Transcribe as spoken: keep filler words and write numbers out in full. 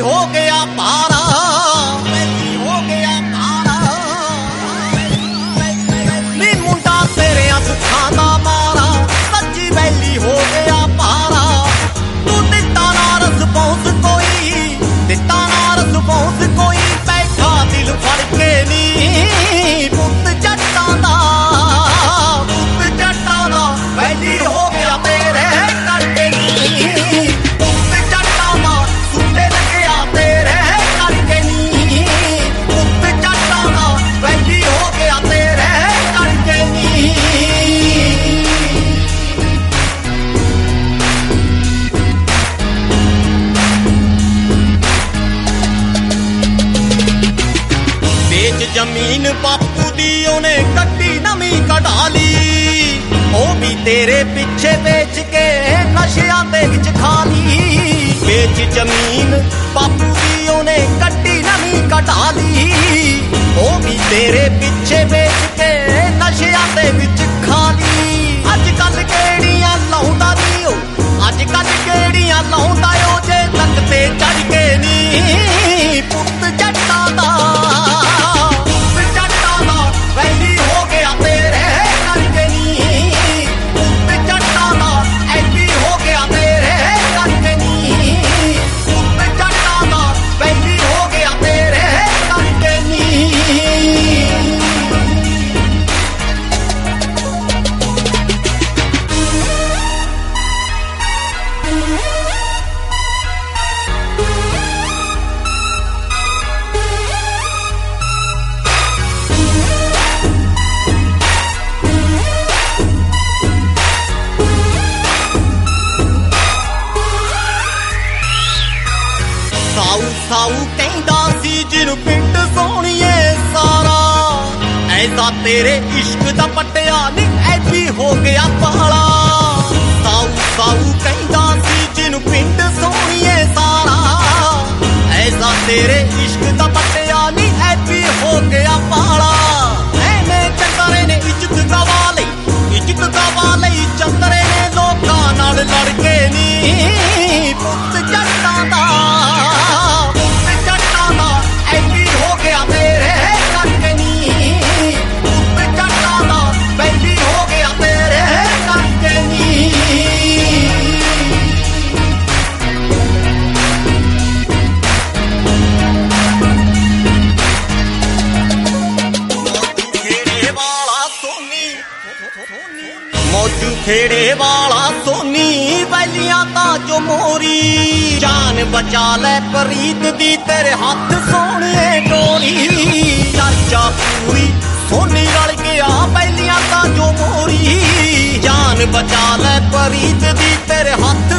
हो गया पारा, वैली हो गया पारा। नी मुंडा तेरे दुखां दा मारा, सच्ची वैली हो गया पारा। तू दिता ना रिस्पॉन्स कोई, दिता ना रिस्पॉन्स कोई, बैठा दिल फड़ के नी पुत जट्टां दा, पुत जट्टां दा वैली हो गया तेरे करके नी, पुत जट्टां दा सुनने लग्या तेरे करके नी, पुत जट्टां दा वैली हो गया तेरे करके नी। बेच जमीन बापू दी ओने कट्टी नवी कढ़ा ली, ओ भी तेरे पिछे बेच के नशिया ते विच खा ली। बेच जमीन बापू दी ओने कट्टी नवी कढ़ा ली, ओ भी तेरे पिछे बेच के नशिया ते विच खा ली। अज कल केड़ियां लाउंदा नी ओ, अज कल केड़ियां लाउंदा ओ, जे तक ते चढ़ के नी पुत जट्टां दा, वैली हो गया तेरे करके नी, पुत जट्टां दा ऐली हो गया तेरे करके नी, पुत जट्टां दा वैली हो गया तेरे करके नी। साऊ साऊ कहंदा सी जिन्नू पिंड सोहणीए सारा, ऐसा तेरे इश्क दा पट्टिया नी ऐबी हो गया पाला। साऊ साऊ कहंदा सी जिन्नू पिंड सोहणीए सारा, ऐसा तेरे इश्क दा पट्टिया नी ऐबी हो गया पाला। ऐने चंदरे ने इज्जत गवा लई, इज्जत गवा लई चंदरे ने लोकां नाल लड़ के नी पुत जट्टां दा, मौजू खेड़े वाला सोनी, वैलियां ता जो मोरी। जान बचा ले प्रीत दी तेरे हाथ सोहणिए डोरी, चर्चा पूरी सोनी रल गया वैलियां ता जो मोरी। जान बचा ले प्रीत दी तेरे हाथ